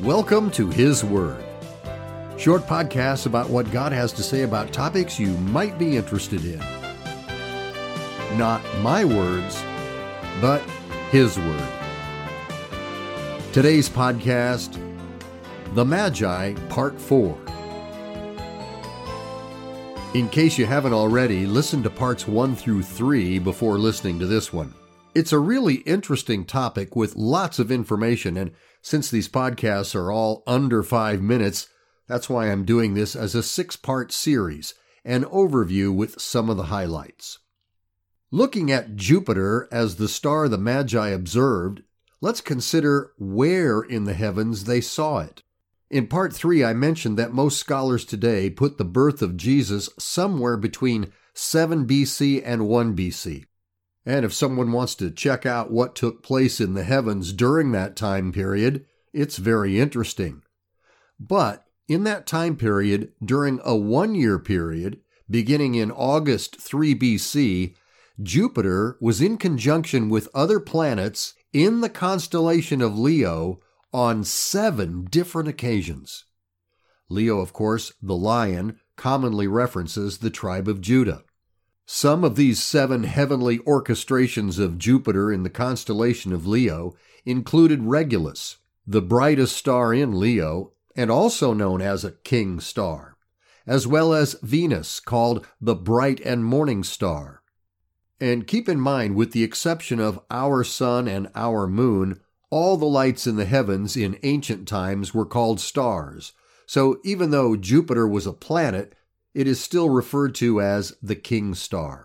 Welcome to His Word. Short podcasts about what God has to say about topics you might be interested in. Not my words, but His Word. Today's podcast, The Magi, Part 4. In case you haven't already, listen to parts 1 through 3 before listening to this one. It's a really interesting topic with lots of information, and since these podcasts are all under 5 minutes, that's why I'm doing this as a 6-part series, an overview with some of the highlights. Looking at Jupiter as the star the Magi observed, let's consider where in the heavens they saw it. In Part 3, I mentioned that most scholars today put the birth of Jesus somewhere between 7 BC and 1 BC. And if someone wants to check out what took place in the heavens during that time period, it's very interesting. But in that time period, during a 1-year period, beginning in August 3 BC, Jupiter was in conjunction with other planets in the constellation of Leo on 7 different occasions. Leo, of course, the lion, commonly references the tribe of Judah. Some of these 7 heavenly orchestrations of Jupiter in the constellation of Leo included Regulus, the brightest star in Leo, and also known as a king star, as well as Venus, called the bright and morning star. And keep in mind, with the exception of our sun and our moon, all the lights in the heavens in ancient times were called stars. So even though Jupiter was a planet, it is still referred to as the king star.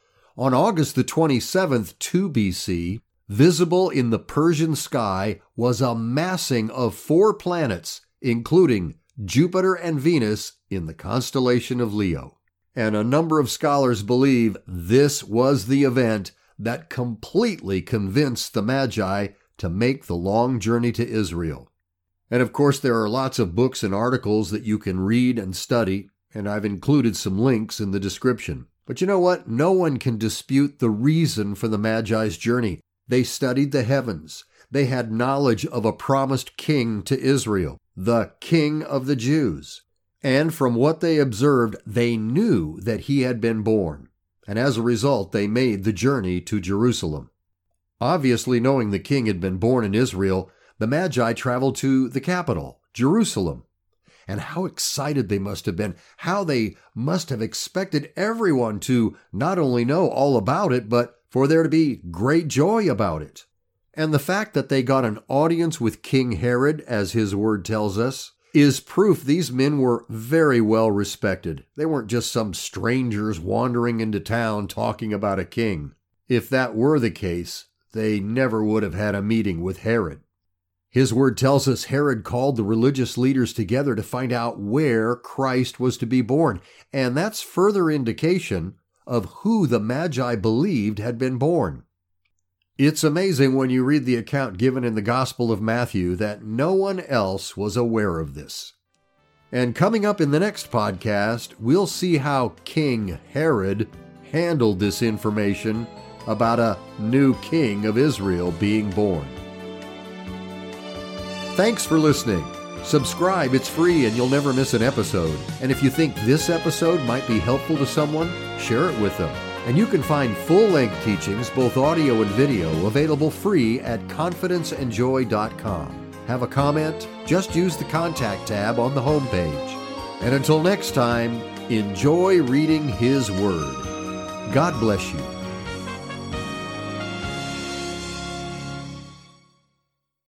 On August the 27th, 2 BC, visible in the Persian sky was a massing of 4 planets, including Jupiter and Venus in the constellation of Leo. And a number of scholars believe this was the event that completely convinced the Magi to make the long journey to Israel. And of course, there are lots of books and articles that you can read and study, and I've included some links in the description. But you know what? No one can dispute the reason for the Magi's journey. They studied the heavens. They had knowledge of a promised king to Israel, the King of the Jews. And from what they observed, they knew that he had been born. And as a result, they made the journey to Jerusalem. Obviously, knowing the king had been born in Israel, the Magi traveled to the capital, Jerusalem. And how excited they must have been, how they must have expected everyone to not only know all about it, but for there to be great joy about it. And the fact that they got an audience with King Herod, as his word tells us, is proof these men were very well respected. They weren't just some strangers wandering into town talking about a king. If that were the case, they never would have had a meeting with Herod. His word tells us Herod called the religious leaders together to find out where Christ was to be born, and that's further indication of who the Magi believed had been born. It's amazing when you read the account given in the Gospel of Matthew that no one else was aware of this. And coming up in the next podcast, we'll see how King Herod handled this information about a new king of Israel being born. Thanks for listening. Subscribe, it's free and you'll never miss an episode. And if you think this episode might be helpful to someone, share it with them. And you can find full-length teachings, both audio and video, available free at confidenceandjoy.com. Have a comment? Just use the contact tab on the homepage. And until next time, enjoy reading His Word. God bless you.